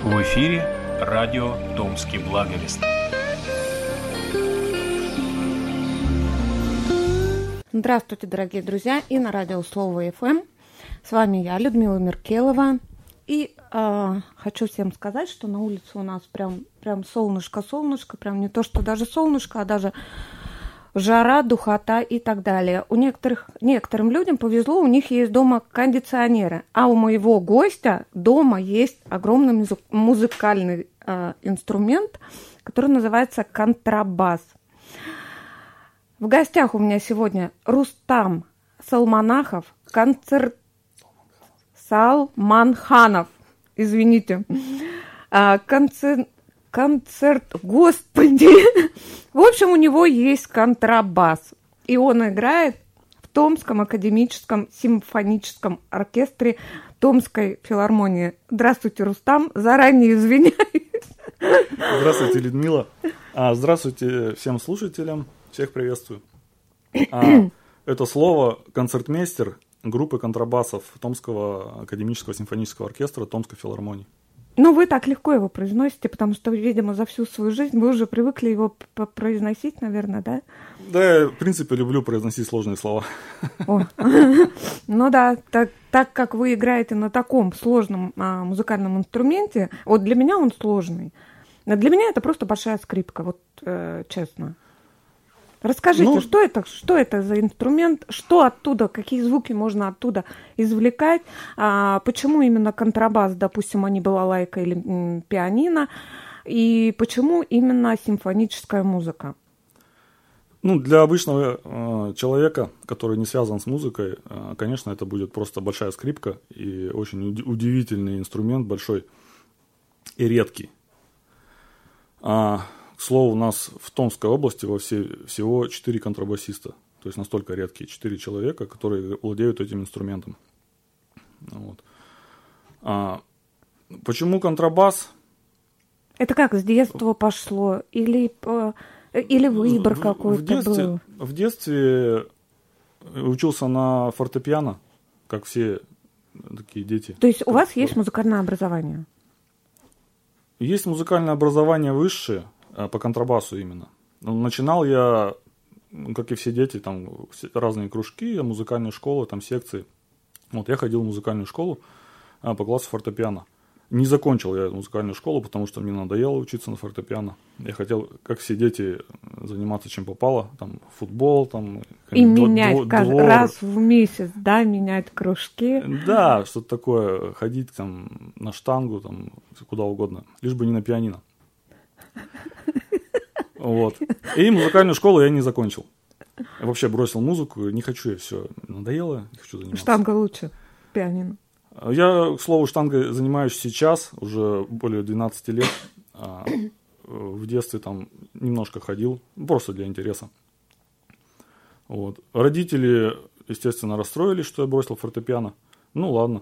В эфире радио «Томский благовест». Здравствуйте, дорогие друзья, и на радио Слово ФМ. С вами я, Людмила Меркелова. И хочу всем сказать, что на улице у нас прям солнышко, прям не то, что даже солнышко, а даже жара, духота и так далее. Некоторым людям повезло, у них есть дома кондиционеры, а у моего гостя дома есть огромный музыкальный инструмент, который называется контрабас. В гостях у меня сегодня Рустам Салманахов, Салманханов, извините, господи. В общем, у него есть контрабас, и он играет в Томском академическом симфоническом оркестре Томской филармонии. Здравствуйте, Рустам, заранее извиняюсь. Здравствуйте, Людмила. Здравствуйте всем слушателям, всех приветствую. Это слово концертмейстер группы контрабасов Томского академического симфонического оркестра Томской филармонии. Ну, вы так легко его произносите, потому что, видимо, за всю свою жизнь вы уже привыкли его произносить, наверное, да? Да, я, в принципе, люблю произносить сложные слова. Ну да, так как вы играете на таком сложном музыкальном инструменте, вот для меня он сложный. Для меня это просто большая скрипка, вот честно. Расскажите, что это за инструмент, что оттуда, какие звуки можно оттуда извлекать, почему именно контрабас, допустим, а не балалайка или пианино, и почему именно симфоническая музыка? Ну, для обычного человека, который не связан с музыкой, конечно, это будет просто большая скрипка и очень удивительный инструмент, большой и редкий. К слову, у нас в Томской области всего 4 контрабасиста. То есть настолько редкие 4 человека, которые владеют этим инструментом. Вот. Почему контрабас? Это как, с детства пошло? Или выбор какой-то был? В детстве учился на фортепиано, как все такие дети. То есть у вас есть музыкальное образование? Есть музыкальное образование высшее, по контрабасу именно. Начинал я, как и все дети, там разные кружки, музыкальные школы, там секции. Вот я ходил в музыкальную школу по классу фортепиано. Не закончил я музыкальную школу, потому что мне надоело учиться на фортепиано. Я хотел, как все дети, заниматься чем попало, там футбол, там и менять раз в месяц, да, менять кружки. Да, что-то такое, ходить там на штангу, там куда угодно, лишь бы не на пианино. Вот. И музыкальную школу я не закончил. Я вообще бросил музыку, не хочу я, все, надоело, не хочу заниматься. Штанга лучше пианино. Я, к слову, штангой занимаюсь сейчас, уже более 12 лет. В детстве там немножко ходил, просто для интереса. Вот. Родители, естественно, расстроились, что я бросил фортепиано. Ну, ладно.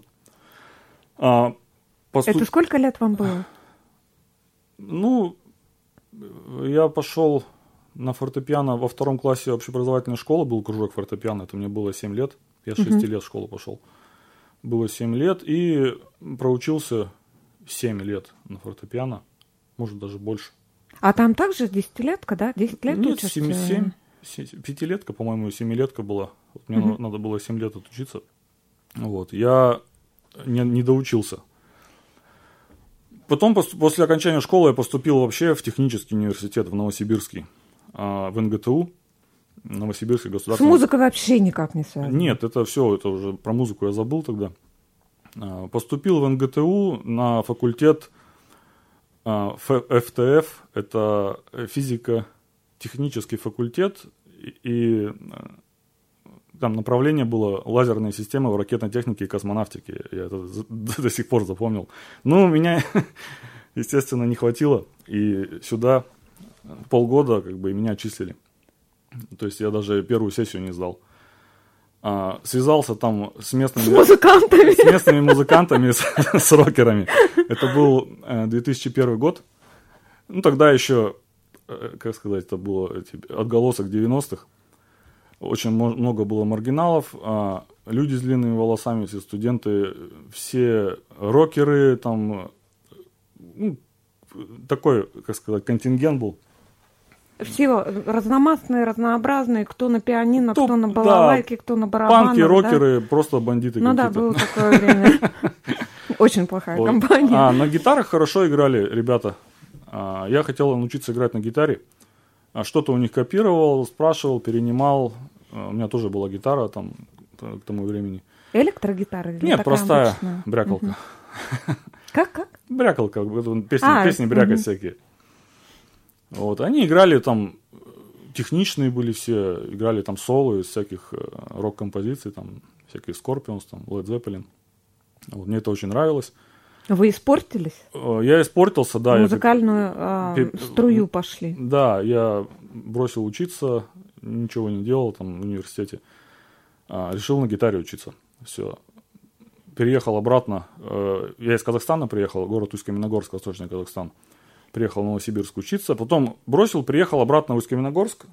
Это сколько лет вам было? Ну, я пошел на фортепиано во 2 классе общеобразовательной школы, был кружок фортепиано, это мне было 7 лет. Я с 6 лет в школу пошел. Было 7 лет и проучился 7 лет на фортепиано, может даже больше. А там также 10-летка, да? 10 лет Нет, учишься? 5-летка, по-моему, 7-летка была. Вот мне надо было 7 лет отучиться. Вот. Я не доучился. Потом, после окончания школы, я поступил вообще в технический университет в Новосибирский, в НГТУ. Новосибирский государственный. С музыкой вообще никак не связано? Нет, это все, это уже про музыку я забыл тогда. Поступил в НГТУ на факультет ФТФ, это физико-технический факультет, и там направление было лазерные системы в ракетной технике и космонавтике. Я это до сих пор запомнил. Но меня, естественно, не хватило, и сюда полгода как бы и меня отчислили. То есть я даже первую сессию не сдал. Связался там с местными музыкантами, с рокерами. Это был 2001 год. Ну, тогда еще, как сказать, это было отголосок 90-х. Очень много было маргиналов, люди с длинными волосами, все студенты, все рокеры, там такой, как сказать, контингент был. Все разномастные, разнообразные, кто на пианино, кто на балалайке, кто на барабанах. Панки, рокеры, просто бандиты какие-то. Да, было такое время. Очень плохая компания. На гитарах хорошо играли ребята. Я хотел научиться играть на гитаре. Что-то у них копировал, спрашивал, перенимал. У меня тоже была гитара там к тому времени. Электрогитара? Нет, простая брякалка. Как? Брякалка, песни брякать всякие. Вот, они играли там, техничные были все, играли там соло из всяких рок-композиций, там, всякие Scorpions, там, Led Zeppelin. Вот, мне это очень нравилось. Вы испортились? Я испортился, да. В музыкальную струю пошли? Да, я бросил учиться, ничего не делал там в университете. Решил на гитаре учиться. Все. Переехал обратно. Я из Казахстана приехал, город Усть-Каменогорск, Восточный Казахстан. Приехал в Новосибирск учиться, потом бросил, приехал обратно в Усть-Каменогорск.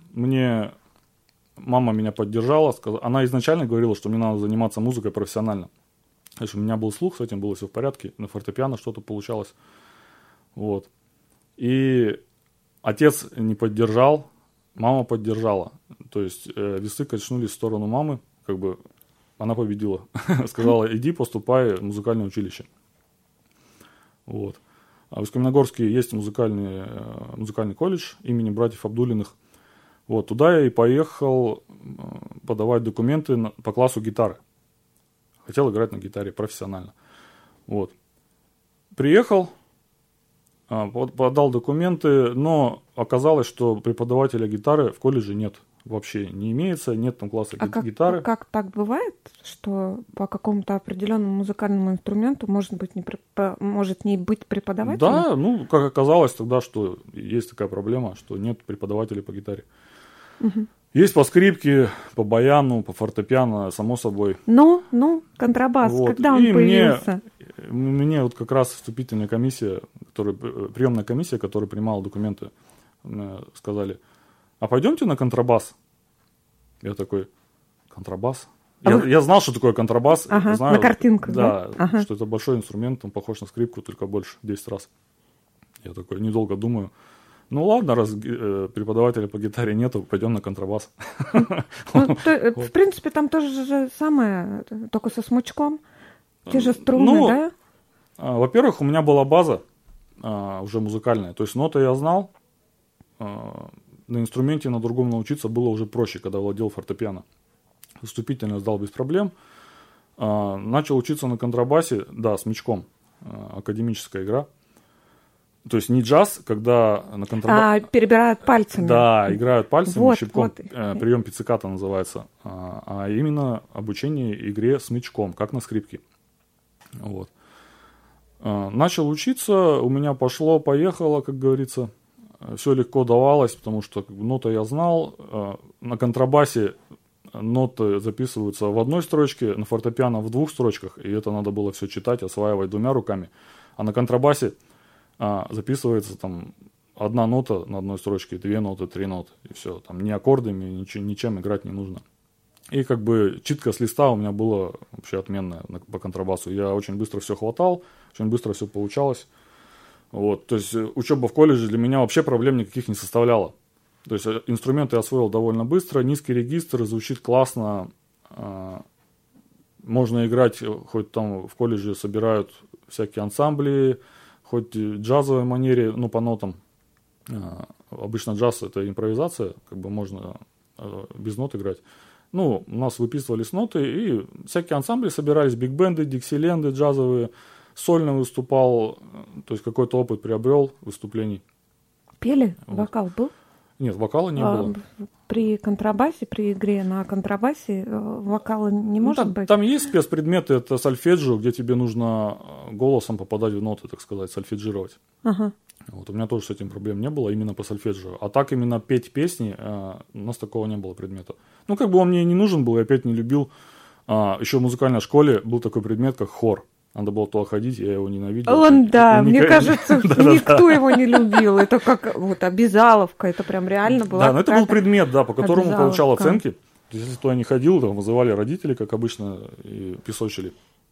Мама меня поддержала, она изначально говорила, что мне надо заниматься музыкой профессионально. То есть у меня был слух, с этим было все в порядке, на фортепиано что-то получалось. Вот. И отец не поддержал, мама поддержала. То есть весы качнулись в сторону мамы, как бы она победила. Сказала, иди поступай в музыкальное училище. Вот. А в Усть-Каменогорске есть музыкальный колледж имени братьев Абдулиных. Вот, туда я и поехал подавать документы по классу гитары. Хотел играть на гитаре профессионально. Вот. Приехал, подал документы, но оказалось, что преподавателя гитары в колледже нет. Вообще не имеется, нет там класса гитары. Как так бывает, что по какому-то определенному музыкальному инструменту может не быть преподавателя? Да, как оказалось тогда, что есть такая проблема, что нет преподавателей по гитаре. Угу. Есть по скрипке, по фортепиано, само собой. Контрабас, вот. Когда он появился? Мне вот как раз вступительная комиссия, приемная комиссия, которая принимала документы, сказали, а пойдемте на контрабас. Я такой, контрабас? Я знал, что такое контрабас. Знаю, на картинках, да? Что это большой инструмент, он похож на скрипку, только больше, 10 раз. Я такой, недолго думаю. Ладно, раз преподавателя по гитаре нету, пойдем на контрабас. В принципе, там тоже же самое, только со смычком. Те же струны, да? Во-первых, у меня была база уже музыкальная. То есть ноты я знал. На инструменте на другом научиться было уже проще, когда владел фортепиано. Вступительно сдал без проблем. Начал учиться на контрабасе, да, смычком. Академическая игра. То есть не джаз, когда на контрабасе... перебирают пальцами. Да, играют пальцами, щипком. Вот. Прием пицциката называется. А именно обучение игре смычком, как на скрипке. Вот. Начал учиться, у меня пошло-поехало, как говорится. Все легко давалось, потому что ноты я знал. На контрабасе ноты записываются в одной строчке, на фортепиано в 2 строчках, и это надо было все читать, осваивать 2 руками. А на контрабасе записывается там 1 нота на одной строчке, 2 ноты, 3 ноты, и все. Там ни аккордами, ничем играть не нужно. И как бы читка с листа у меня была вообще отменная по контрабасу. Я очень быстро все хватал, очень быстро все получалось. Вот, то есть учеба в колледже для меня вообще проблем никаких не составляла. То есть инструменты я освоил довольно быстро, низкий регистр, звучит классно. Можно играть, хоть там в колледже собирают всякие ансамбли, хоть в джазовой манере, по нотам. Обычно джаз это импровизация, как бы можно без нот играть. У нас выписывались ноты, и всякие ансамбли собирались, биг-бенды, диксиленды джазовые. Сольно выступал, то есть какой-то опыт приобрел выступлений. Пели? Вот. Вокал был? Нет, вокала не было. При контрабасе, при игре на контрабасе вокала не может быть? Там есть спецпредметы, это сольфеджио, где тебе нужно голосом попадать в ноты, так сказать, сольфеджировать. Ага. Вот, у меня тоже с этим проблем не было, именно по сольфеджио. А так именно петь песни, у нас такого не было предмета. Как бы он мне и не нужен был, я петь не любил. Еще в музыкальной школе был такой предмет, как хор. Надо было туда ходить, я его ненавидел. Мне кажется, никто его не любил. Это как обязаловка, это прям реально было. Да, но это был предмет, по которому получал оценки. Если туда не ходил, то вызывали родители, как обычно, и песочили.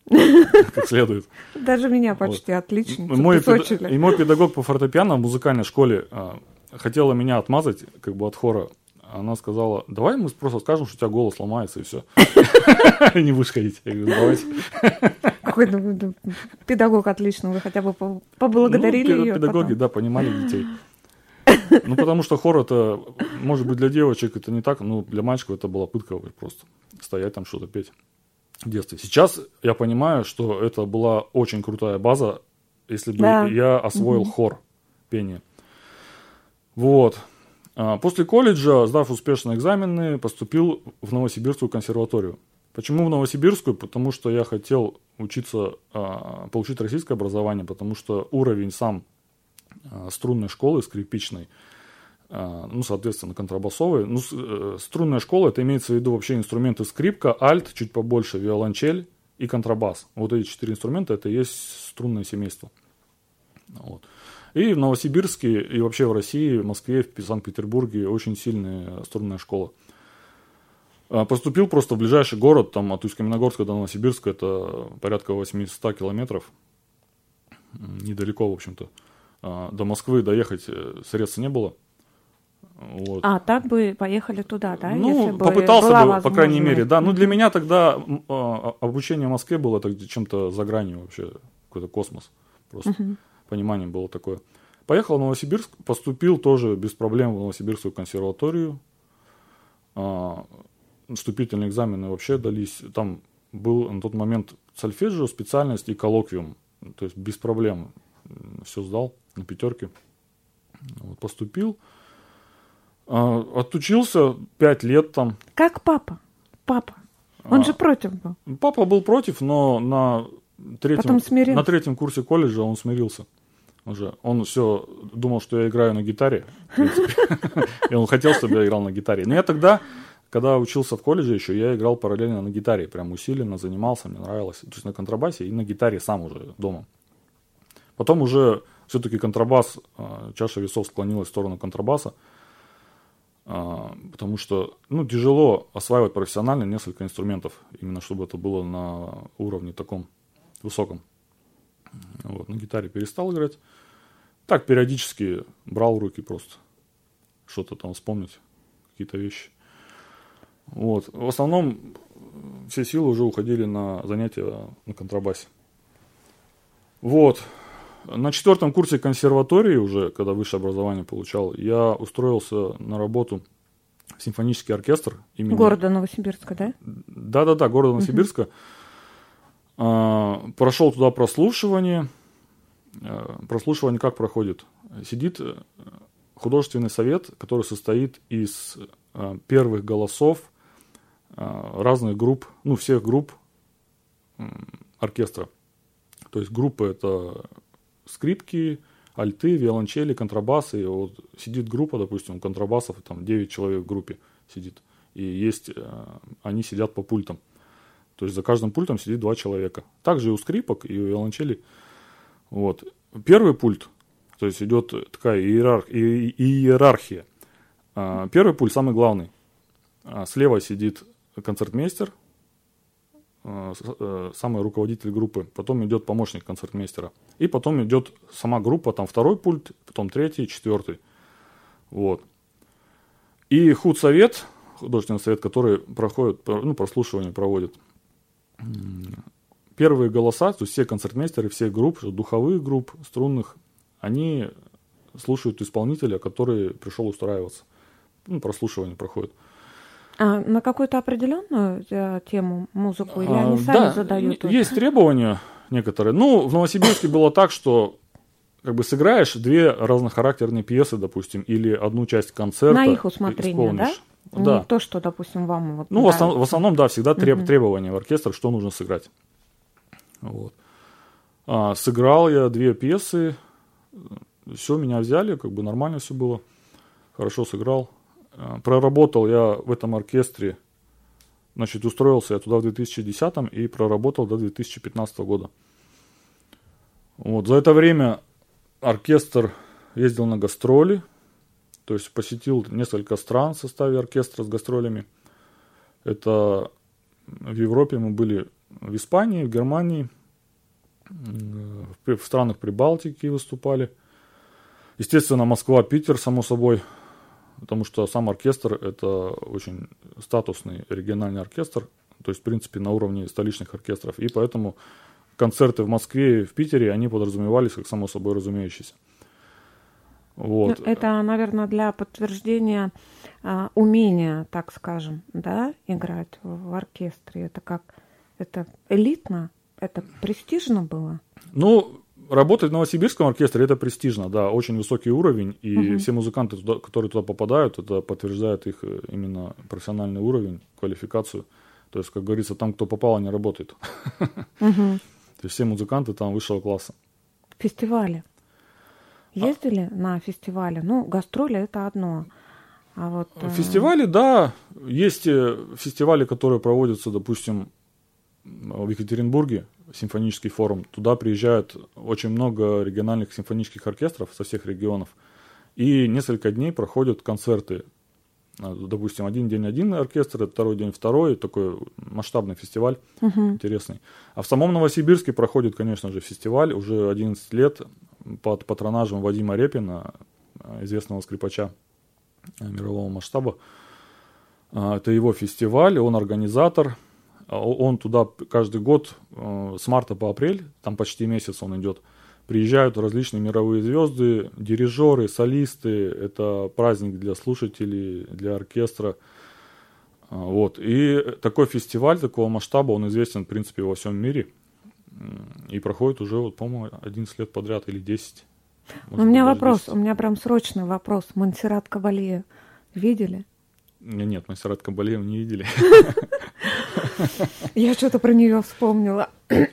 как следует. Даже меня почти отличница Мой песочили. И мой педагог по фортепиано в музыкальной школе хотела меня отмазать как бы от хора. Она сказала, давай мы просто скажем, что у тебя голос ломается, и все. Не будешь ходить. Я говорю, давайте. Какой-то педагог отлично, вы хотя бы поблагодарили ее. Педагоги, да, понимали детей. Ну, потому что хор это, может быть, для девочек это не так, но для мальчиков это была пытка просто стоять там что-то петь в детстве. Сейчас я понимаю, что это была очень крутая база, если бы я освоил хор, пение. Вот. После колледжа, сдав успешно экзамены, поступил в Новосибирскую консерваторию. Почему в Новосибирскую? Потому что я хотел учиться, получить российское образование, потому что уровень сам струнной школы, скрипичной, ну, соответственно, контрабасовой. Ну, струнная школа, это имеется в виду вообще инструменты скрипка, альт, чуть побольше, виолончель и контрабас. Вот эти 4 инструмента, это и есть струнное семейство. Вот. И в Новосибирске, и вообще в России, в Москве, в Санкт-Петербурге очень сильная струнная школа. Поступил просто в ближайший город, там от Усть-Каменогорска до Новосибирска, это порядка 800 километров. Недалеко, в общем-то. До Москвы доехать средств не было. Вот. Так бы поехали туда, да? Ну, если бы попытался была бы, по крайней мере, да. Ну, Mm-hmm. для меня тогда обучение в Москве было так, чем-то за гранью вообще, какой-то космос. Просто понимание было такое. Поехал в Новосибирск, поступил тоже без проблем в Новосибирскую консерваторию. Вступительные экзамены вообще дались. Там был на тот момент сольфеджио, специальность и коллоквиум. То есть без проблем все сдал на 5. Вот, поступил. Отучился 5 лет там. Как папа? Папа. Он же против был. Папа был против, но на 3 курсе колледжа он смирился. Он все думал, что я играю на гитаре. И он хотел, чтобы я играл на гитаре. Но я тогда, когда учился в колледже еще, я играл параллельно на гитаре. Прям усиленно занимался, мне нравилось. То есть на контрабасе и на гитаре сам уже дома. Потом уже все-таки контрабас, чаша весов склонилась в сторону контрабаса. Потому что тяжело осваивать профессионально несколько инструментов. Именно чтобы это было на уровне таком высоком. Вот, на гитаре перестал играть. Так периодически брал в руки просто что-то там вспомнить, какие-то вещи. Вот. В основном все силы уже уходили на занятия на контрабасе. Вот. На 4 курсе консерватории уже, когда высшее образование получал, я устроился на работу в симфонический оркестр имени... Города Новосибирска, да? Да, города Новосибирска. Прошел туда прослушивание. Прослушивание как проходит? Сидит художественный совет, который состоит из первых голосов разных групп, всех групп оркестра. То есть группы это скрипки, альты, виолончели, контрабасы. И вот сидит группа, допустим, контрабасов, там 9 человек в группе сидит. И они сидят по пультам. То есть за каждым пультом сидит 2 человека. Также и у скрипок, и у виолончели. Вот. Первый пульт, то есть идет такая иерархия. Первый пульт самый главный. Слева сидит концертмейстер, самый руководитель группы. Потом идет помощник концертмейстера. И потом идет сама группа, там 2 пульт, потом 3, 4. Вот. И худсовет, художественный совет, который проходит, прослушивание проводит. Первые голоса, то есть все концертмейстеры, всех групп, духовых групп, струнных, они слушают исполнителя, который пришел устраиваться. Прослушивание проходит. А на какую-то определенную тему, музыку, или они сами задают? Есть требования некоторые. В Новосибирске было так, что сыграешь 2 разнохарактерные пьесы, допустим, или одну часть концерта. На их усмотрение, да? Да. Не то, что, допустим, вам... в основном, да, всегда требования в оркестр, что нужно сыграть. Вот. Сыграл я 2 пьесы, все, меня взяли, нормально все было, хорошо сыграл. Проработал я в этом оркестре, устроился я туда в 2010 и проработал до 2015 года. Вот. За это время оркестр ездил на гастроли, то есть посетил несколько стран в составе оркестра с гастролями. Это в Европе мы были в Испании, в Германии, в странах Прибалтики выступали. Естественно, Москва, Питер, само собой, потому что сам оркестр – это очень статусный региональный оркестр, то есть, в принципе, на уровне столичных оркестров. И поэтому концерты в Москве и в Питере, они подразумевались как само собой разумеющиеся. Вот. Это, наверное, для подтверждения умения, так скажем, да, играть в оркестре. Это элитно, это престижно было? Ну, работать в Новосибирском оркестре – это престижно, да, очень высокий уровень, и все музыканты, которые туда попадают, это подтверждает их именно профессиональный уровень, квалификацию. То есть, как говорится, там, кто попал, не работает. То есть, все музыканты там высшего класса. Фестивали. Ездили на фестивали? Ну, гастроли – это одно. А вот, фестивали, да. Есть фестивали, которые проводятся, допустим, в Екатеринбурге, симфонический форум. Туда приезжают очень много региональных симфонических оркестров со всех регионов. И несколько дней проходят концерты. Допустим, один день один оркестр, второй день второй. Такой масштабный фестиваль, интересный. А в самом Новосибирске проходит, конечно же, фестиваль. Уже 11 лет под патронажем Вадима Репина, известного скрипача мирового масштаба. Это его фестиваль, он организатор. Он туда каждый год с марта по апрель, там почти месяц он идет, приезжают различные мировые звезды, дирижеры, солисты. Это праздник для слушателей, для оркестра. Вот. И такой фестиваль такого масштаба, он известен, в принципе, во всем мире. И проходит уже, вот, по-моему, 11 лет подряд или 10. У меня вопрос, 10. У меня прям срочный вопрос. Монсеррат Кабалье видели? Нет, Монсеррат Кабалье не видели. Я что-то про нее вспомнила.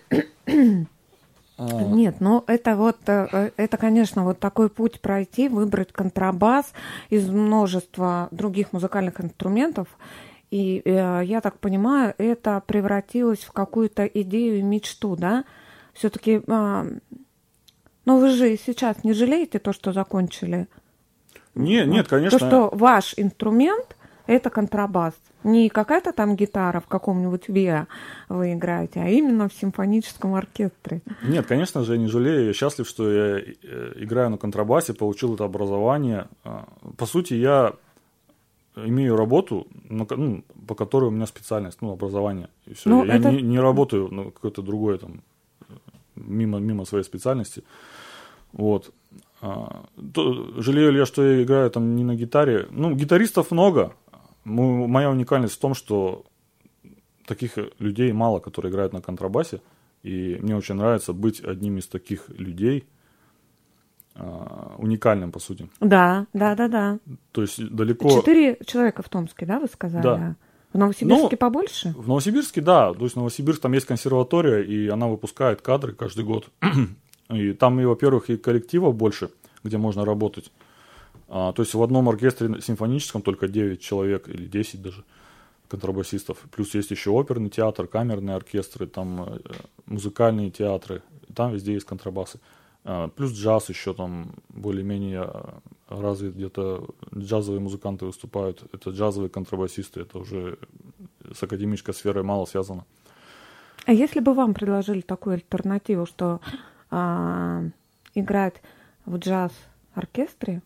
Нет, ну это, конечно, вот такой путь пройти, выбрать контрабас из множества других музыкальных инструментов. И я так понимаю, это превратилось в какую-то идею и мечту, да? Все-таки, но вы же сейчас не жалеете то, что закончили? Нет, конечно. То, что ваш инструмент – это контрабас. Не какая-то там гитара в каком-нибудь ВИА вы играете, а именно в симфоническом оркестре. Нет, конечно же, я не жалею. Я счастлив, что я играю на контрабасе, получил это образование. По сути, я имею работу, по которой у меня специальность, образование. И все. Я не работаю на какое-то другое, там, мимо своей специальности. Вот. Жалею ли я, что я играю там не на гитаре? Гитаристов много. Моя уникальность в том, что таких людей мало, которые играют на контрабасе. И мне очень нравится быть одним из таких людей, уникальным, по сути. Да. То есть далеко... 4 человека в Томске, да, вы сказали? Да. В Новосибирске побольше? В Новосибирске, да. То есть в Новосибирске там есть консерватория, и она выпускает кадры каждый год. И там, во-первых, и коллективов больше, где можно работать. То есть в одном оркестре симфоническом только 9 человек или 10 даже контрабасистов. Плюс есть еще оперный театр, камерные оркестры, там музыкальные театры. Там везде есть контрабасы. Плюс джаз еще там более-менее развит, где-то джазовые музыканты выступают. Это джазовые контрабасисты, это уже с академической сферой мало связано. А если бы вам предложили такую альтернативу, что играть в джаз-оркестре?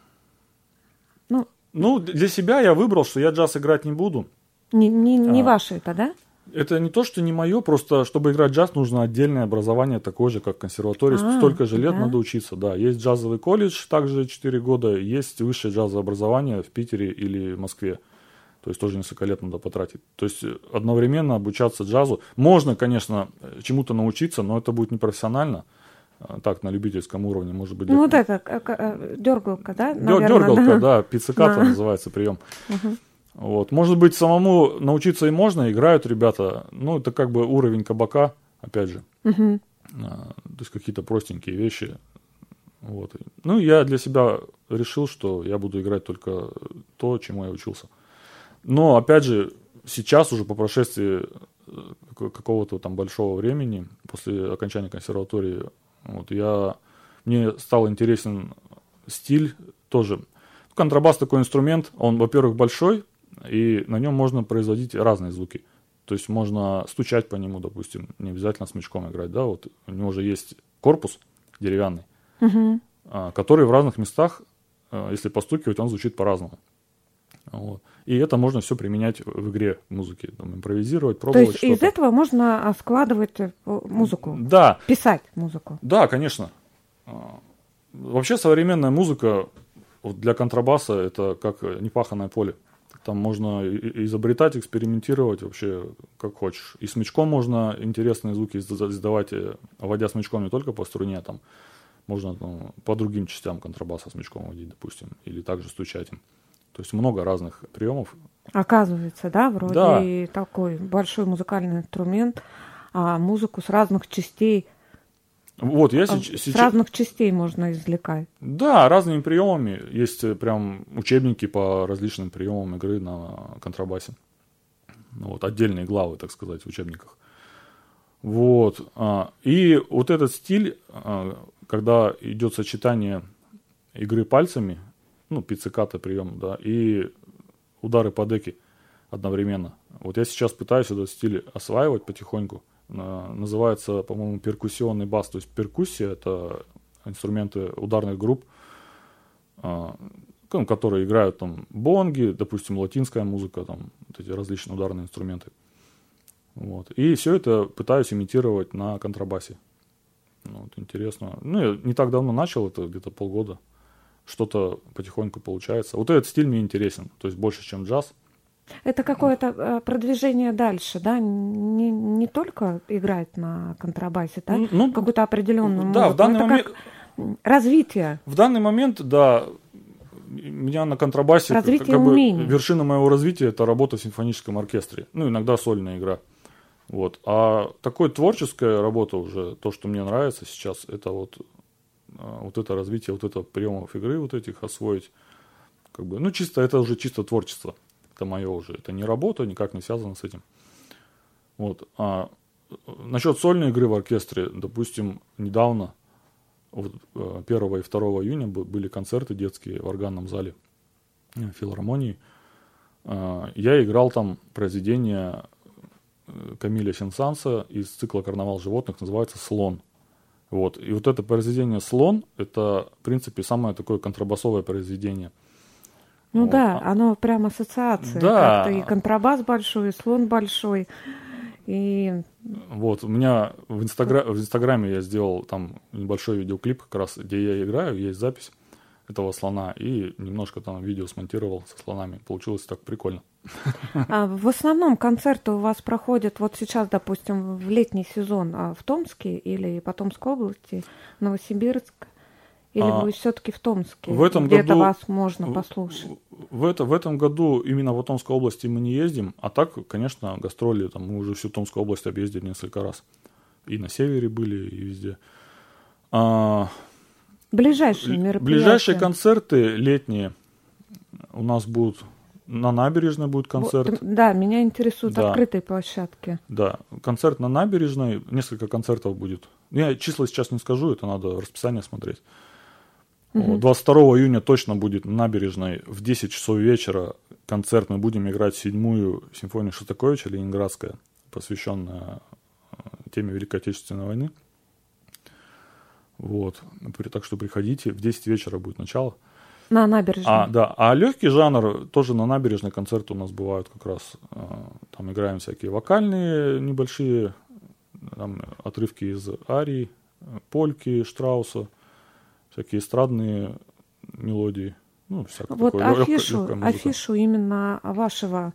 Для себя я выбрал, что я джаз играть не буду. Не ваше это, да? Это не то, что не мое, просто чтобы играть джаз, нужно отдельное образование, такое же, как в консерватории. Столько же лет надо учиться, да. Есть джазовый колледж, также 4 года, есть высшее джазовое образование в Питере или в Москве. То есть тоже несколько лет надо потратить. То есть одновременно обучаться джазу. Можно, конечно, чему-то научиться, но это будет непрофессионально. Так, на любительском уровне, может быть. Вот это, дергалка, да? Дергалка, да, пицциката называется прием. Вот. Может быть, самому научиться и можно, играют ребята. Это как бы уровень кабака, опять же. То есть какие-то простенькие вещи. Вот. Я для себя решил, что я буду играть только то, чему я учился. Но, опять же, сейчас уже по прошествии какого-то там большого времени, после окончания консерватории, мне стал интересен стиль тоже. Контрабас такой инструмент, он, во-первых, большой, и на нем можно производить разные звуки. То есть можно стучать по нему, допустим, не обязательно смычком играть, да, вот у него же есть корпус деревянный, который в разных местах, если постукивать, он звучит по-разному. Вот. И это можно все применять в игре музыки, там, импровизировать, пробовать. То есть из этого можно складывать музыку, да. Писать музыку. Да, конечно. Вообще современная музыка для контрабаса это как непаханное поле. Там можно изобретать, экспериментировать вообще как хочешь. И смычком можно интересные звуки издавать, водя смычком не только по струне, там можно по другим частям контрабаса смычком водить, допустим, или также стучать им. То есть много разных приемов. Оказывается, да, вроде да. И такой большой музыкальный инструмент, а музыку с разных частей. Вот, я с разных частей можно извлекать. Да, разными приемами. Есть прям учебники по различным приемам игры на контрабасе. Вот, отдельные главы, так сказать, в учебниках. Вот. И вот этот стиль, когда идет сочетание игры пальцами, пицциката прием, да, и удары по деке одновременно. Вот я сейчас пытаюсь этот стиль осваивать потихоньку. Называется, по-моему, перкуссионный бас. То есть перкуссия — это инструменты ударных групп, которые играют там бонги, допустим, латинская музыка, там вот эти различные ударные инструменты. Вот. И все это пытаюсь имитировать на контрабасе. Вот, интересно. Я не так давно начал, это где-то полгода. Что-то потихоньку получается. Вот этот стиль мне интересен, то есть больше, чем джаз. Это какое-то продвижение дальше, да? Не только играть на контрабасе, да? Какую-то определенную музыку. Да, в данный момент... Развитие. В данный момент, да, у меня на контрабасе вершина моего развития — это работа в симфоническом оркестре. Иногда сольная игра. Вот. А такой творческая работа уже, то, что мне нравится сейчас, это вот это развитие вот это приемов игры, вот этих освоить. Чисто, это уже чисто творчество. Это мое уже. Это не работа, никак не связано с этим. Вот. А насчет сольной игры в оркестре, допустим, недавно, 1 и 2 июня были концерты детские в органном зале филармонии. Я играл там произведение Камиля Сен-Санса из цикла «Карнавал животных», называется «Слон». Вот. И вот это произведение «Слон» — это, в принципе, самое такое контрабасовое произведение. Да, оно прям ассоциация. Да. Как-то и контрабас большой, и слон большой. И... Вот, у меня в Инстаграме я сделал там небольшой видеоклип, как раз, где я играю, есть запись этого слона, и немножко там видео смонтировал со слонами. Получилось так прикольно. В основном концерты у вас проходят вот сейчас, допустим, в летний сезон в Томске или по Томской области, Новосибирск? Или вы все-таки в Томске? Где-то вас можно послушать? В этом году именно в Томской области мы не ездим, а так, конечно, гастроли, там мы уже всю Томскую область объездили несколько раз. И на севере были, и везде. Ближайшие мероприятия? Ближайшие концерты летние у нас будут. На набережной будет концерт. Да, меня интересуют открытые площадки. Да, концерт на набережной, несколько концертов будет. Я числа сейчас не скажу, это надо расписание смотреть. 22 июня точно будет на набережной в 10 часов вечера концерт. Мы будем играть 7-ю симфонию Шостаковича, ленинградская, посвященная теме Великой Отечественной войны. Вот. Так что приходите, в 10 вечера будет начало. На набережной. Да. А легкий жанр тоже на набережной концерты у нас бывают как раз. Там играем всякие вокальные небольшие там, отрывки из арии, польки, Штрауса, всякие эстрадные мелодии. Всякое вот такое, афишу именно вашего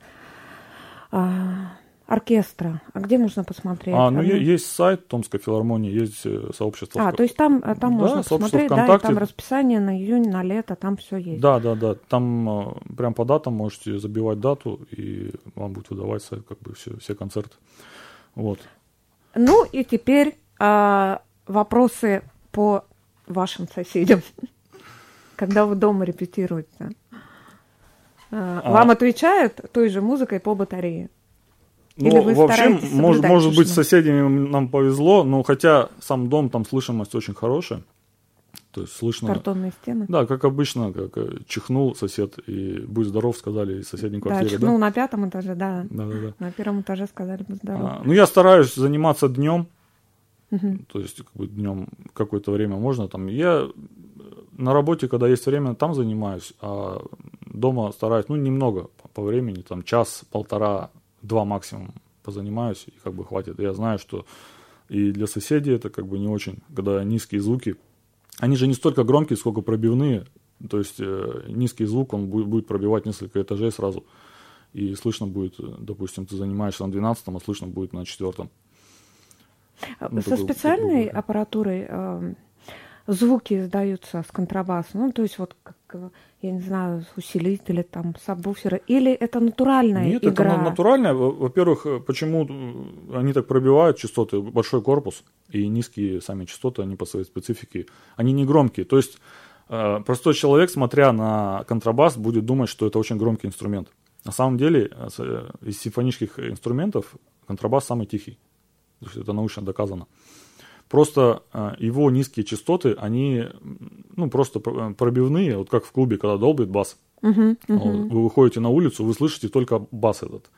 оркестра. А где можно посмотреть? Есть сайт Томской филармонии, есть сообщество. То есть там можно посмотреть, ВКонтакте. И там расписание на июнь, на лето, там все есть. Да. Там прям по датам можете забивать дату, и вам будет выдавать сайт, все концерты. Вот. И теперь вопросы по вашим соседям. Когда вы дома репетируете, вам отвечают той же музыкой по батарее? Или вы вообще, может быть, с тишину? соседями нам повезло, но хотя сам дом, там слышимость очень хорошая. То есть слышно... Картонные стены. Да, как обычно, как чихнул сосед, и будь здоров, сказали из соседней квартиры. Да, чихнул на 5-м этаже, да. Да. На 1-м этаже сказали будь здоров. Ну, я стараюсь заниматься днем. Угу. То есть, как бы днем какое-то время можно. Там, я на работе, когда есть время, там занимаюсь, а дома стараюсь, ну, немного по времени, там, час, полтора, 2 максимум позанимаюсь, и как бы хватит. Я знаю, что и для соседей это как бы не очень, когда низкие звуки, они же не столько громкие, сколько пробивные, то есть низкий звук, он будет пробивать несколько этажей сразу, и слышно будет, допустим, ты занимаешься на 12-м, а слышно будет на 4-м. Ну, со специальной аппаратурой звуки издаются с контрабаса, ну, то есть вот, как, я не знаю, усилители, там, сабвуферы, или это натуральная Нет, игра? это натуральная. Во-первых, почему они так пробивают частоты? Большой корпус и низкие сами частоты, они по своей специфике, они не громкие. То есть простой человек, смотря на контрабас, будет думать, что это очень громкий инструмент. На самом деле, из симфонических инструментов контрабас самый тихий. То есть это научно доказано. Просто его низкие частоты, они, ну, просто пробивные, вот как в клубе, когда долбит бас. Вы выходите на улицу, вы слышите только бас этот.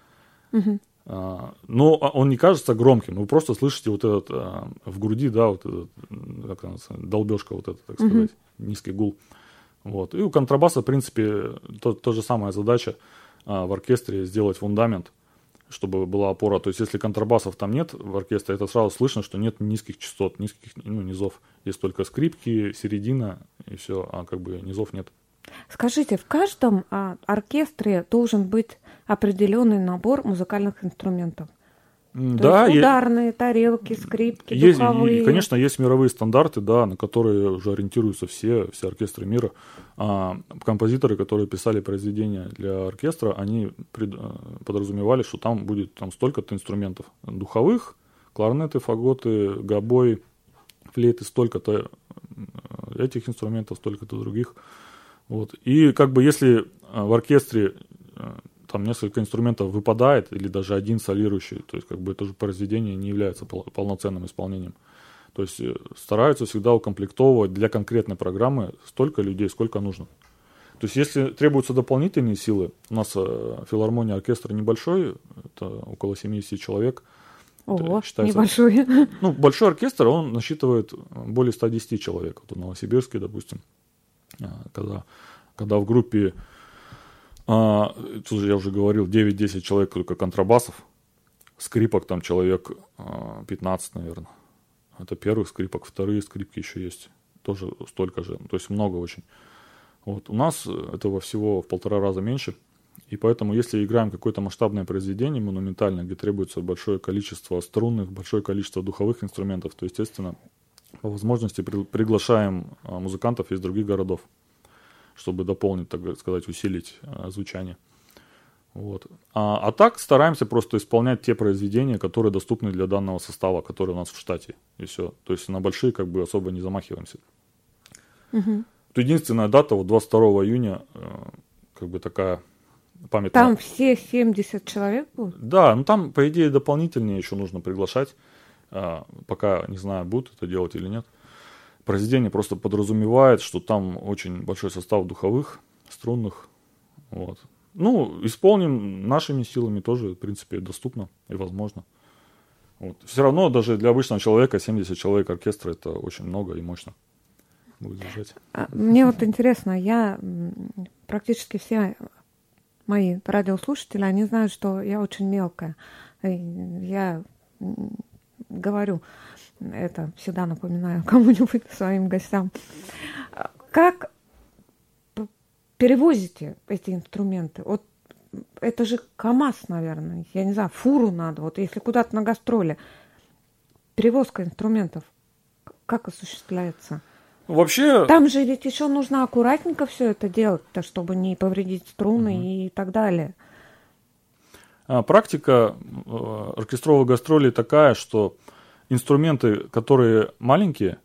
Но он не кажется громким, вы просто слышите вот этот в груди, да, вот этот, как это называется, долбежка вот эта, так сказать, низкий гул. Вот. И у контрабаса, в принципе, та же самая задача в оркестре сделать фундамент, чтобы была опора. То есть, если контрабасов там нет в оркестре, это сразу слышно, что нет низких частот, низких, ну, низов. Есть только скрипки, середина и все, а как бы низов нет. Скажите, в каждом оркестре должен быть определенный набор музыкальных инструментов? Да, есть ударные, тарелки, скрипки, есть, духовые. Конечно, есть мировые стандарты, да, на которые уже ориентируются все оркестры мира. Композиторы, которые писали произведения для оркестра, они подразумевали, что там будет там столько-то инструментов духовых, кларнеты, фаготы, гобой, флейты, столько-то этих инструментов, столько-то других. Вот. И как бы если в оркестре там несколько инструментов выпадает, или даже один солирующий, то есть как бы это же произведение не является полноценным исполнением. То есть стараются всегда укомплектовывать для конкретной программы столько людей, сколько нужно. То есть если требуются дополнительные силы, у нас филармония, оркестр небольшой, это около 70 человек. Ого, считается, небольшой. Ну, большой оркестр, он насчитывает более 110 человек. Вот в Новосибирске, допустим, когда в группе, тут я уже говорил, 9-10 человек только контрабасов, скрипок там человек 15, наверное. Это первых скрипок, вторые скрипки еще есть, тоже столько же, то есть много очень. Вот. У нас этого всего в 1,5 раза меньше, и поэтому если играем какое-то масштабное произведение, монументальное, где требуется большое количество струнных, большое количество духовых инструментов, то, естественно, по возможности приглашаем музыкантов из других городов, чтобы дополнить, так сказать, усилить звучание. Вот. А так стараемся просто исполнять те произведения, которые доступны для данного состава, который у нас в штате, и все. То есть на большие как бы особо не замахиваемся. Угу. Единственная дата, вот 22 июня, как бы такая памятная. Там все 70 человек будут? Да, ну там, по идее, дополнительнее еще нужно приглашать, пока не знаю, будут это делать или нет. Произведение просто подразумевает, что там очень большой состав духовых, струнных. Вот. Ну, исполним нашими силами тоже, в принципе, доступно и возможно. Вот. Все равно даже для обычного человека 70 человек оркестра это очень много и мощно будет держать. Мне вот интересно, я практически все мои радиослушатели, они знают, что я очень мелкая. Я говорю, это всегда напоминаю кому-нибудь, своим гостям. Как перевозите эти инструменты? Вот это же КАМАЗ, наверное. Я не знаю, фуру надо. Вот если куда-то на гастроли. Перевозка инструментов как осуществляется? Вообще... Там же ведь еще нужно аккуратненько все это делать-то, чтобы не повредить струны и так далее. Практика оркестровых гастролей такая, что инструменты, которые маленькие,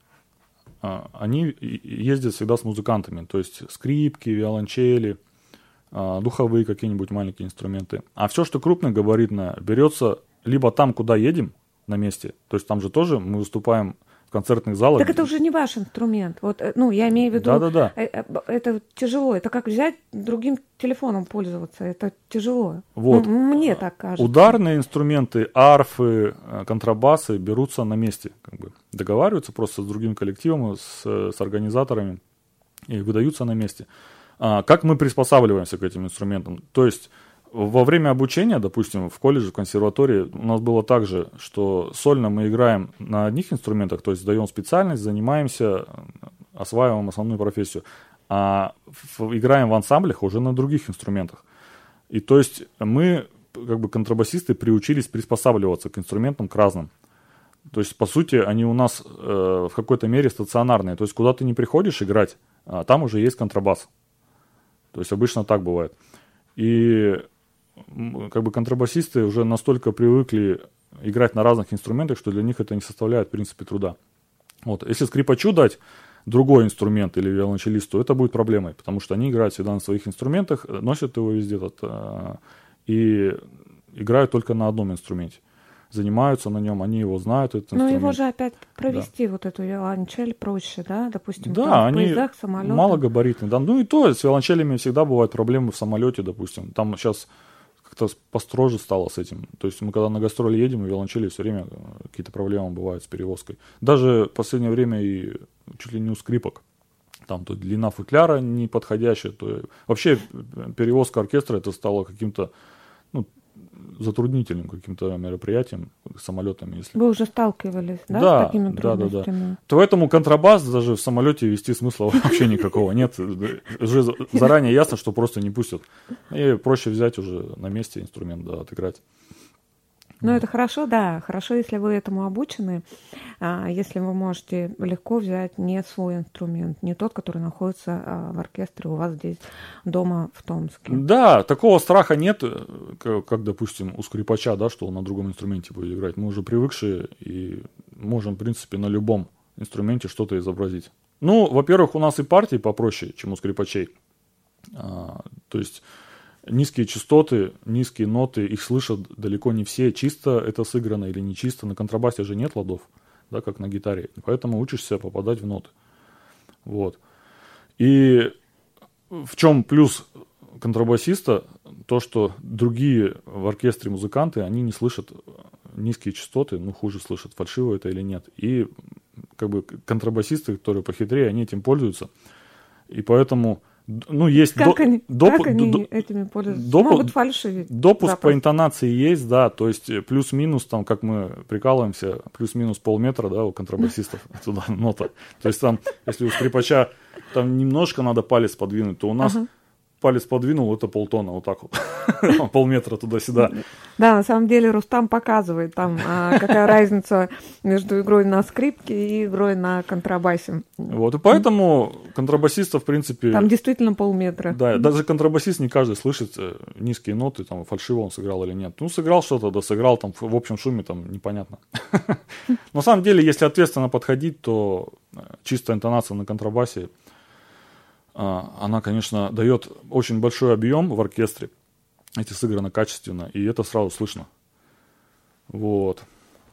они ездят всегда с музыкантами. То есть скрипки, виолончели, духовые какие-нибудь маленькие инструменты. А все, что крупногабаритное, берется либо там, куда едем, на месте. То есть там же тоже мы выступаем в концертных залах. Так это уже не ваш инструмент. Вот, ну, я имею в виду, Да. это тяжело. Это как взять другим телефоном пользоваться. Это тяжело. Вот. Ну, мне так кажется. Ударные инструменты, арфы, контрабасы берутся на месте. Как бы договариваются просто с другим коллективом, с организаторами и выдаются на месте. Как мы приспосабливаемся к этим инструментам? То есть во время обучения, допустим, в колледже, в консерватории у нас было так же, что сольно мы играем на одних инструментах, то есть сдаем специальность, занимаемся, осваиваем основную профессию, а играем в ансамблях уже на других инструментах. И то есть мы, как бы контрабасисты, приучились приспосабливаться к инструментам, к разным. То есть, по сути, они у нас в какой-то мере стационарные. То есть, куда ты не приходишь играть, там уже есть контрабас. То есть, обычно так бывает. И как бы контрабасисты уже настолько привыкли играть на разных инструментах, что для них это не составляет, в принципе, труда. Вот. Если скрипачу дать другой инструмент или виолончелисту, это будет проблемой, потому что они играют всегда на своих инструментах, носят его везде и играют только на одном инструменте. Занимаются на нем, они его знают, этот инструмент. Но его же опять провести, вот эту виолончель проще, да, допустим, да, в поездах, самолетах. малогабаритные, да. Ну и то, с виолончелями всегда бывают проблемы в самолете, допустим. Там сейчас как-то построже стало с этим. То есть мы когда на гастроли едем, виолончели все время какие-то проблемы бывают с перевозкой. Даже в последнее время и чуть ли не у скрипок. Там то длина футляра неподходящая, то вообще перевозка оркестра это стало каким-то затруднительным каким-то мероприятием, самолетами. Если... Вы уже сталкивались, да, с такими трудностями? Да. Поэтому контрабас даже в самолете вести смысла вообще никакого нет. Уже заранее ясно, что просто не пустят. И проще взять уже на месте инструмент, да, отыграть. Ну, это хорошо, да. Хорошо, если вы этому обучены, если вы можете легко взять не свой инструмент, не тот, который находится в оркестре у вас здесь дома в Томске. Да, такого страха нет, как, допустим, у скрипача, да, что он на другом инструменте будет играть. Мы уже привыкшие и можем, в принципе, на любом инструменте что-то изобразить. Ну, во-первых, у нас и партии попроще, чем у скрипачей. То есть... Низкие частоты, низкие ноты, их слышат далеко не все, чисто это сыграно или не чисто. На контрабасе же нет ладов, да, как на гитаре. Поэтому учишься попадать в ноты. Вот. И в чем плюс контрабасиста? То, что другие в оркестре музыканты, они не слышат низкие частоты, хуже слышат, фальшиво это или нет. И как бы контрабасисты, которые похитрее, они этим пользуются. И поэтому... есть как они этими пользуются? Могут фальшивить. Допуск по интонации есть, да, то есть плюс-минус, там, как мы прикалываемся, плюс-минус полметра, да, у контрабасистов туда нота. То есть там, если у скрипача там немножко надо палец подвинуть, то у нас палец подвинул, это полтона, вот так вот, полметра туда-сюда. Да, на самом деле Рустам показывает там, какая разница между игрой на скрипке и игрой на контрабасе. Вот, и поэтому контрабасистов, в принципе... Там действительно полметра. Да, даже контрабасист не каждый слышит низкие ноты, там, фальшиво он сыграл или нет. Сыграл что-то, да сыграл, там, в общем шуме, там, непонятно. На самом деле, если ответственно подходить, то чистая интонация на контрабасе, она, конечно, дает очень большой объем в оркестре, если сыграно качественно, и это сразу слышно. Вот.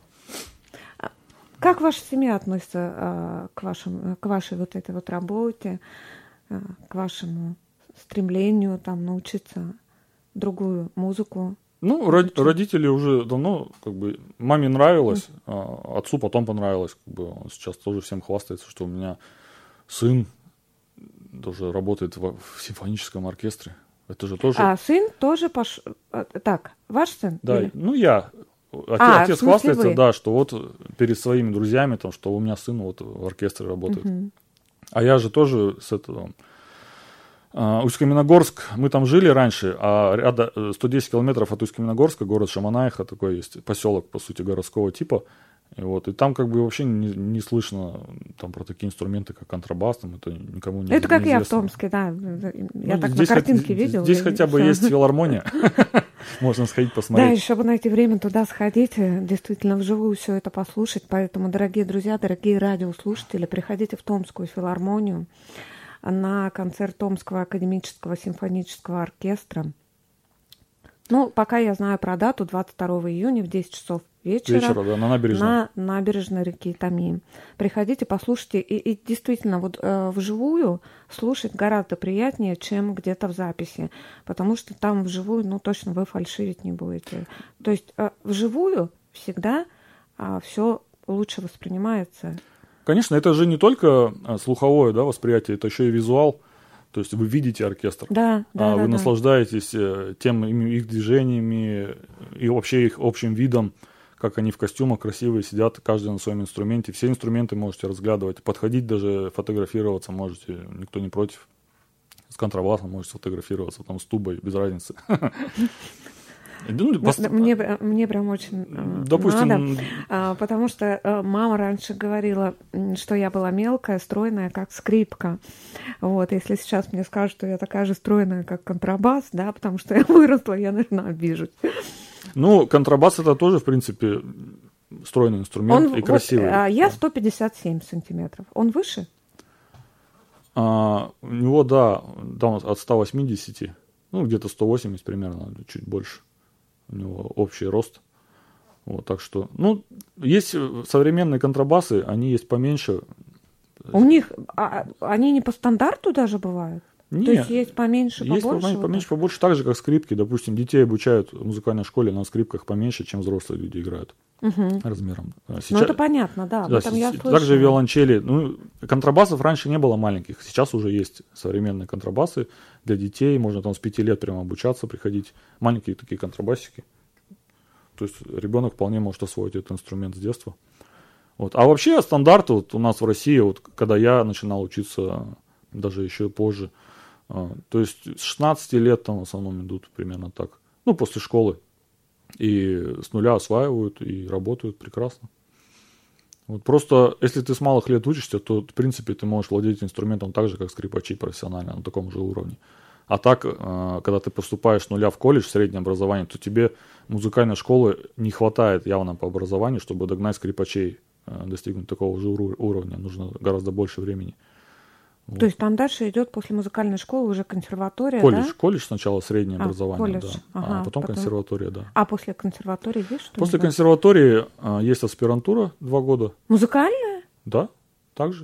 Как ваша семья относится к вашей вот этой вот работе, к вашему стремлению там научиться другую музыку? Родители уже давно, как бы, маме нравилось, отцу потом понравилось, как бы, он сейчас тоже всем хвастается, что у меня сын тоже работает в симфоническом оркестре. Это же тоже... сын тоже пошел... Так, ваш сын? Да, или... я. Отец хвастается, вы? да, что вот перед своими друзьями, там, что у меня сын вот в оркестре работает. А я же тоже с этого... Усть-Каменогорск, мы там жили раньше, а рядом 110 километров от Усть-Каменогорска, город Шаманаиха, такой есть поселок, по сути, городского типа. И там как бы вообще не слышно там про такие инструменты, как контрабас, там это никому не Это как неизвестно. Я в Томске, да. Я так на картинке видела. Здесь хотя бы есть филармония. Можно сходить посмотреть. Да, еще бы найти время туда сходить, действительно вживую все это послушать. Поэтому, дорогие друзья, дорогие радиослушатели, приходите в Томскую филармонию на концерт Томского академического симфонического оркестра. Пока я знаю про дату, 22 июня в 10 часов вечера да, на набережной реки Томи. Приходите, послушайте. И действительно, вот вживую слушать гораздо приятнее, чем где-то в записи. Потому что там вживую, точно вы фальшивить не будете. То есть вживую всегда все лучше воспринимается. Конечно, это же не только слуховое, да, восприятие, это еще и визуал. То есть вы видите оркестр, вы наслаждаетесь их движениями и вообще их общим видом, как они в костюмах красивые сидят, каждый на своем инструменте. Все инструменты можете разглядывать, подходить даже, фотографироваться можете, никто не против. С контрабасом можете фотографироваться, там с тубой, без разницы. Мне прям очень надо, потому что мама раньше говорила, что я была мелкая, стройная, как скрипка. Вот, если сейчас мне скажут, что я такая же стройная, как контрабас, да, потому что я выросла, я, наверное, обижусь. Контрабас это тоже, в принципе, стройный инструмент и красивый. Я 157 сантиметров. Он выше? У него, там от 180, где-то 180 примерно, чуть больше. У него общий рост. Вот, так что, есть современные контрабасы, они есть поменьше. У них, они не по стандарту даже бывают? Нет. То есть есть поменьше, побольше? Есть поменьше, побольше, так же, как скрипки. Допустим, детей обучают в музыкальной школе на скрипках поменьше, чем взрослые люди играют размером. Сейчас, это понятно, да. Об этом я слышала. Также виолончели. Контрабасов раньше не было маленьких. Сейчас уже есть современные контрабасы для детей. Можно там с 5 лет прямо обучаться, приходить. Маленькие такие контрабасики. То есть ребенок вполне может освоить этот инструмент с детства. Вот. А вообще стандарт у нас в России, когда я начинал учиться, даже еще позже, то есть с 16 лет там в основном идут примерно так. После школы. И с нуля осваивают и работают прекрасно. Вот просто, если ты с малых лет учишься, то, в принципе, ты можешь владеть инструментом так же, как скрипачи профессионально, на таком же уровне. А так, когда ты поступаешь с нуля в колледж, среднее образование, то тебе музыкальной школы не хватает явно по образованию, чтобы догнать скрипачей, достигнуть такого же уровня. Нужно гораздо больше времени. То есть там дальше идет после музыкальной школы уже консерватория, колледж, да? Колледж сначала среднее образование, колледж. А потом консерватория, да. А после консерватории есть что-то? После консерватории есть аспирантура 2 года. Музыкальная? Да, также.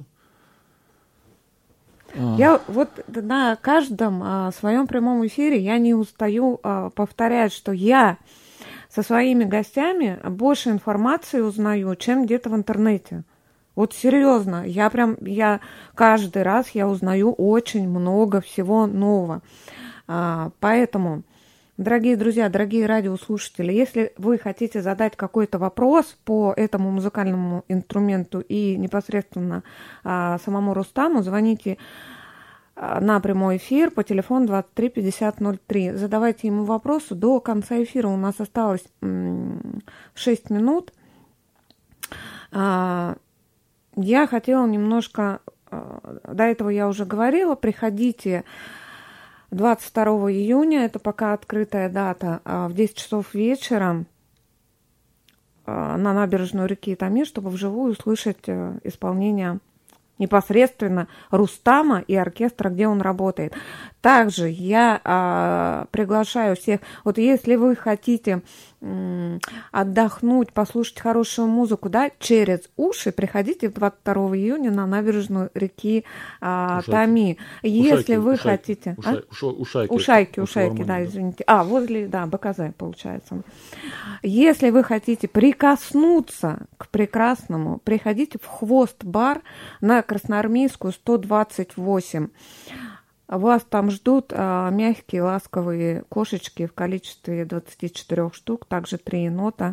Я на каждом своем прямом эфире я не устаю повторять, что я со своими гостями больше информации узнаю, чем где-то в интернете. Вот серьезно, я каждый раз я узнаю очень много всего нового. Поэтому, дорогие друзья, дорогие радиослушатели, если вы хотите задать какой-то вопрос по этому музыкальному инструменту и непосредственно самому Рустаму, звоните на прямой эфир по телефону 23 50 03. Задавайте ему вопросы. До конца эфира у нас осталось 6 минут. Я хотела немножко, до этого я уже говорила, приходите 22 июня, это пока открытая дата, в 10 часов вечера на набережную реки Томи, чтобы вживую услышать исполнение непосредственно Рустама и оркестра, где он работает. Также я приглашаю всех, если вы хотите отдохнуть, послушать хорошую музыку, через уши, приходите 22 июня на набережную реки Томи. Если вы хотите... Ушайки, да, извините. Возле, БКЗ, получается. Если вы хотите прикоснуться к прекрасному, приходите в Хвост-бар на Красноармейскую, 128. Вас там ждут мягкие, ласковые кошечки в количестве 24 штук, также 3 енота,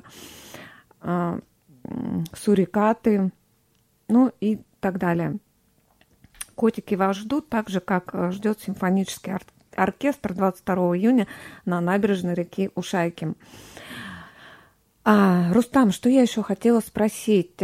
сурикаты, и так далее. Котики вас ждут, так же, как ждет симфонический оркестр 22 июня на набережной реки Ушайки. Рустам, что я еще хотела спросить?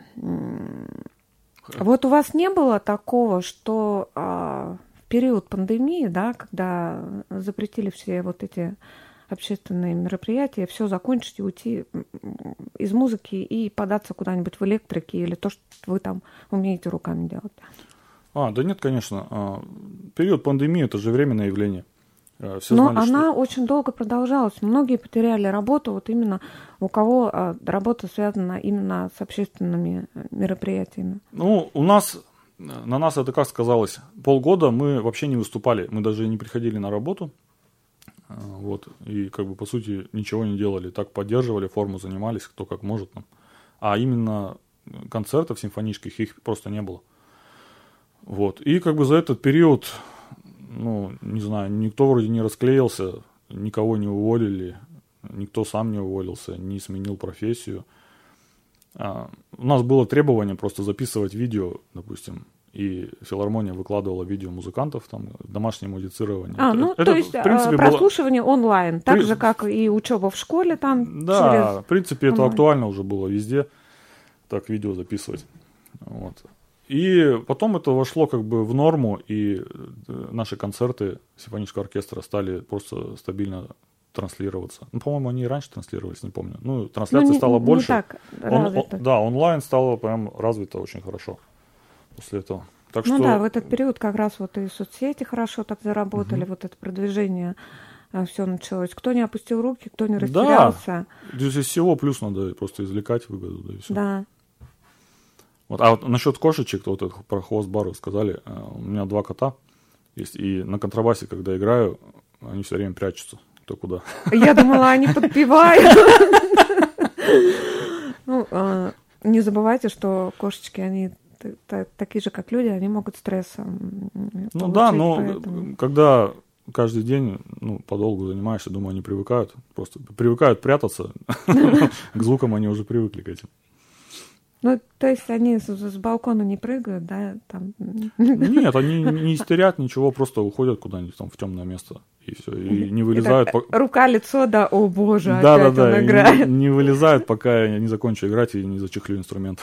У вас не было такого, что в период пандемии, когда запретили все эти общественные мероприятия, все закончить и уйти из музыки и податься куда-нибудь в электрике или то, что вы там умеете руками делать? Да нет, конечно. Период пандемии – это же временное явление. Все Но знали, она очень долго продолжалась. Многие потеряли работу, вот именно у кого работа связана именно с общественными мероприятиями. Ну, на нас это как сказалось, полгода мы вообще не выступали, мы даже не приходили на работу, вот, и как бы по сути ничего не делали, так поддерживали форму, занимались, кто как может. А именно концертов симфонических их просто не было. Вот, и как бы за этот период, ну, не знаю, никто вроде не расклеился, никого не уволили, никто сам не уволился, не сменил профессию. У нас было требование просто записывать видео, допустим, и филармония выкладывала видео музыкантов, там, домашнее музицирование. То есть в принципе, прослушивание онлайн, так же, как и учеба в школе там. Да, в принципе, это актуально уже было везде, так видео записывать. Вот. И потом это вошло как бы в норму, и наши концерты симфонического оркестра стали просто стабильно транслироваться. Ну, по-моему, они и раньше транслировались, не помню. Ну, трансляция стала больше. Так развито. Да, онлайн стало прям развито очень хорошо после этого. Так ну что... да, в этот период как раз вот и соцсети хорошо так заработали, вот это продвижение, все началось. Кто не опустил руки, кто не растерялся. Да, здесь из всего плюс надо просто извлекать выгоду, да и все. Да. Вот, а вот насчет кошечек, вот это про хвост бару сказали, у меня 2 кота есть, и на контрабасе, когда играю, они все время прячутся. Кто куда. Я думала, они подпевают. Ну, не забывайте, что кошечки, они такие же, как люди, они могут стрессом. Ну да, но когда каждый день, ну, подолгу занимаешься, думаю, они привыкают. Просто привыкают прятаться. К звукам они уже привыкли к этим. Ну, то есть они с балкона не прыгают, да? Там... Нет, они не истерят ничего, просто уходят куда-нибудь там в темное место. И все, и не вылезают. Рука, лицо, да, о боже, опять он играет. Не вылезают, пока я не закончу играть и не зачехлю инструмент.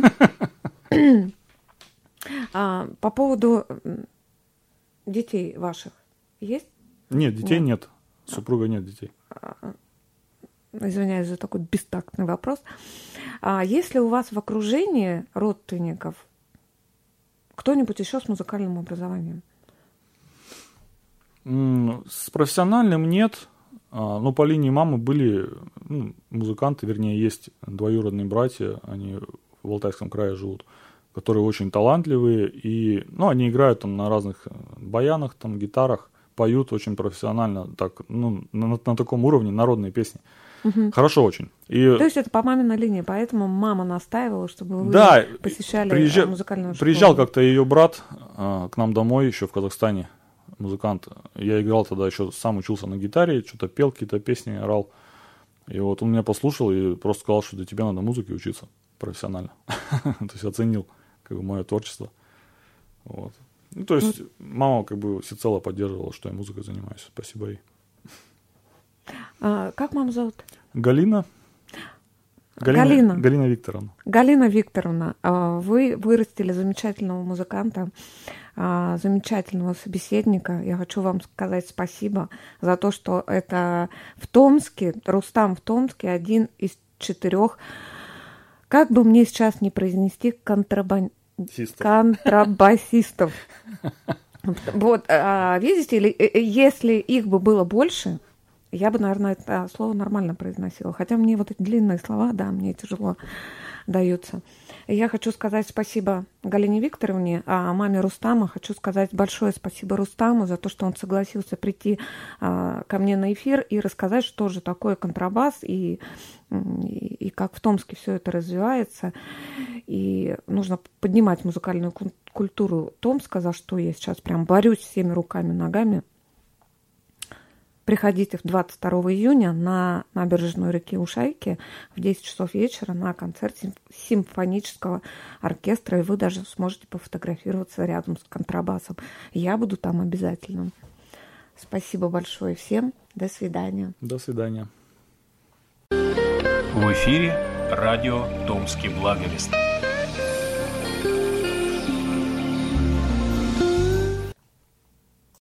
По поводу детей ваших есть? Нет, детей нет. Супруга нет детей. Извиняюсь за такой бестактный вопрос. Есть ли у вас в окружении родственников кто-нибудь еще с музыкальным образованием? С профессиональным нет. Но по линии мамы были музыканты, вернее, есть двоюродные братья, они в Алтайском крае живут, которые очень талантливые, и, они играют там на разных баянах, там, гитарах, поют очень профессионально, так, на таком уровне народные песни. Угу. Хорошо очень. То есть это по маминой линии, поэтому мама настаивала, чтобы вы посещали музыкальную школу. Приезжал как-то ее брат к нам домой еще в Казахстане, музыкант. Я играл тогда еще, сам учился на гитаре, что-то пел, какие-то песни орал. И вот он меня послушал и просто сказал, что тебе надо музыке учиться профессионально. То есть оценил как бы мое творчество. Вот. Ну, то есть мама как бы всецело поддерживала, что я музыкой занимаюсь. Спасибо ей. Как маму зовут? Галина Викторовна. Галина Викторовна, вы вырастили замечательного музыканта, замечательного собеседника. Я хочу вам сказать спасибо за то, что это в Томске, Рустам в Томске, один из 4, как бы мне сейчас не произнести, контрабасистов. Вот, видите, если их бы было больше, я бы, наверное, это слово нормально произносила. Хотя мне вот эти длинные слова, да, мне тяжело даются. И я хочу сказать спасибо Галине Викторовне, а маме Рустама хочу сказать большое спасибо Рустаму за то, что он согласился прийти ко мне на эфир и рассказать, что же такое контрабас и как в Томске все это развивается. И нужно поднимать музыкальную культуру Томска, за что я сейчас прям борюсь всеми руками, ногами. Приходите 22 июня на набережную реки Ушайки в 10 часов вечера на концерт симфонического оркестра, и вы даже сможете пофотографироваться рядом с контрабасом. Я буду там обязательно. Спасибо большое всем. До свидания. До свидания. В эфире радио «Томский благовест».